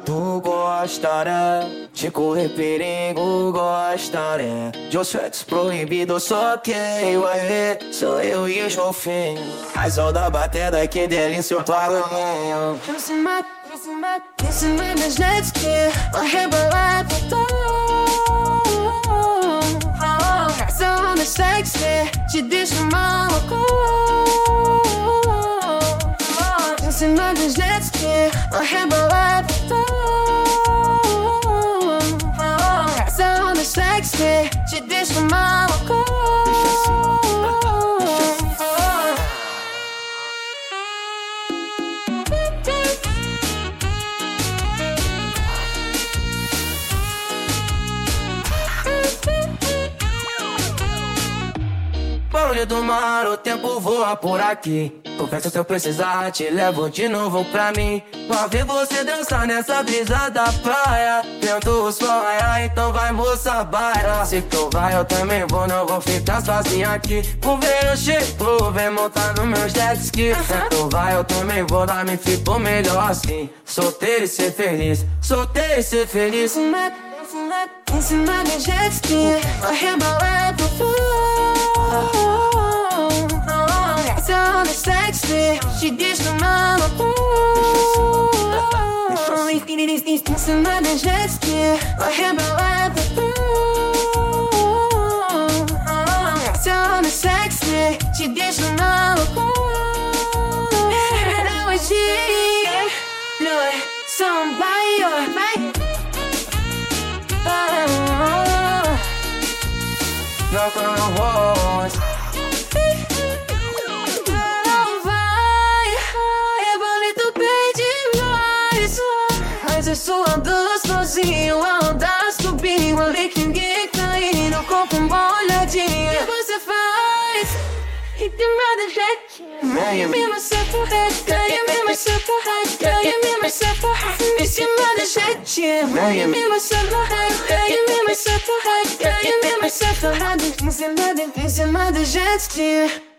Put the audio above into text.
Tu gosta, né? De correr perigo, gosta, né? De um sexo proibido, só quem vai ver sou eu e o Jofinho. A sol da batida, que delícia, eu pago minha. Em cima das jet ski, vou rebolar pra tu. Essa onda sexy te deixa maluco. Em cima das jet ski, vou rebolar pra tu. Essa onda sexy te deixa maluco. Barulho do mar, o tempo voa por aqui. Confesso, se eu precisar, te levo de novo pra mim. Pra ver você dançar nessa brisa da praia. Tento o sonhar, então vai, moça, baila. Se tu vai, eu também vou, não vou ficar sozinha aqui. Vou ver eu chego, vem montar no meu jet ski. Se tu vai, eu também vou, dar me ficou melhor assim. Solteiro e ser feliz, solteiro e ser feliz. Em cima do jet ski, vou rebolar pro fundo. Essa onda sexy te deixa maluco. Em cima do jet ski, vou rebolar pro fundo. Essa onda sexy te deixa maluco. Now it's here, Lord, somebody, vai. Não voz. Não vai, é bonito bem demais. Mas é suando sozinho, a onda subindo, ali que ninguém caindo, com uma olhadinha. O que você faz? Em cima da gente, me myself for head, me myself for head, me myself for head. Em cima da gente, me myself for head, me myself for head, me myself for head. Em cima da gente.